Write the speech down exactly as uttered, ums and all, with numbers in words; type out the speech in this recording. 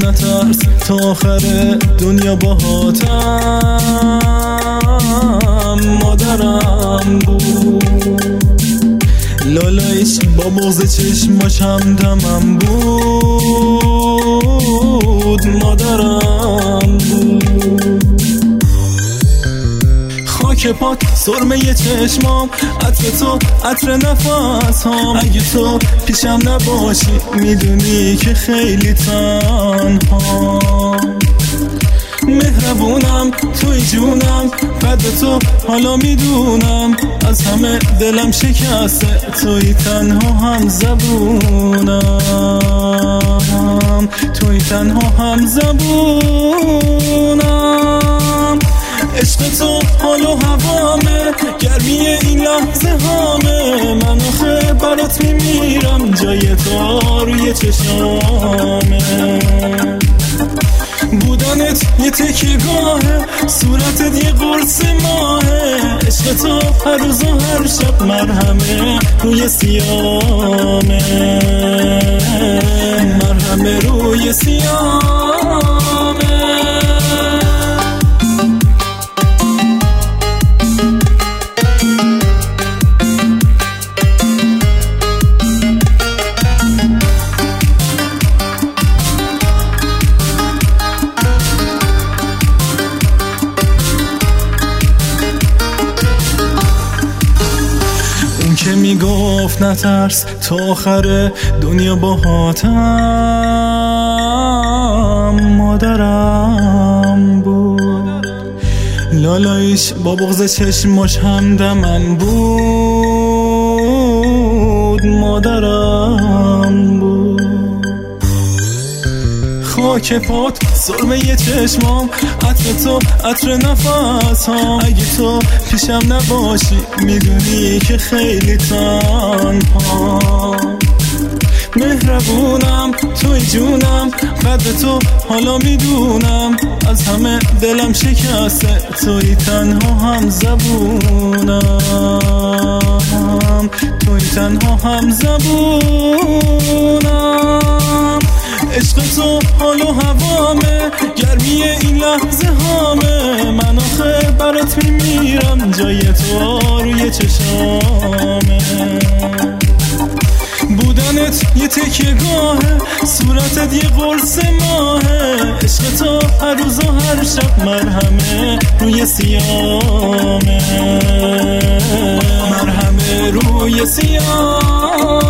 نترس تا آخر دنیا باهاتم. مادرم بود لالایش با بغض چشماش همدمم بود. مادرم بود خاک پات سرمه چشمام، عطر تو عطر نفسام. اگه تو پیشم نباشی میدونی که خیلی تنها. مهربونم توی جونم، قد تو حالا میدونم. از همه دلم شکسته توی تنها هم زبونم. توی تنها هم زبونم. عشق تو حال و هوامه، گرمی این لحظه هامه. من آخه برات میمیرم، جای تو روی چشامه. بودنت یه تکیگاهه، صورتت یه قرص ماهه. عشق تو هر روز و هر شب مرهمه روی سیامه. مرهمه روی سیامه. که میگفت نترس تا آخر دنیا باهاتم. مادرم بود لالایش با بغض چشماش همدمم بود. مادرم بود خاک پات سرمه چشمام، عطر تو عطر نفسام. اگه تو پیشم نباشی میدونی که خیلی تنها. مهربونم توی جونم، قد تو حالا میدونم. از همه دلم شکسته توی تنها هم زبونم. توی تنها هم زبونم. عشق تو حال و هوامه، گرمی این لحظه هامه. من آخه برات میمیرم، جای تو روی چشامه. بودنت یه تکیگاهه، صورتت یه قرص ماهه. عشق تو هر روز و هر شب مرهمه روی سیامه. مرهمه روی سیامه.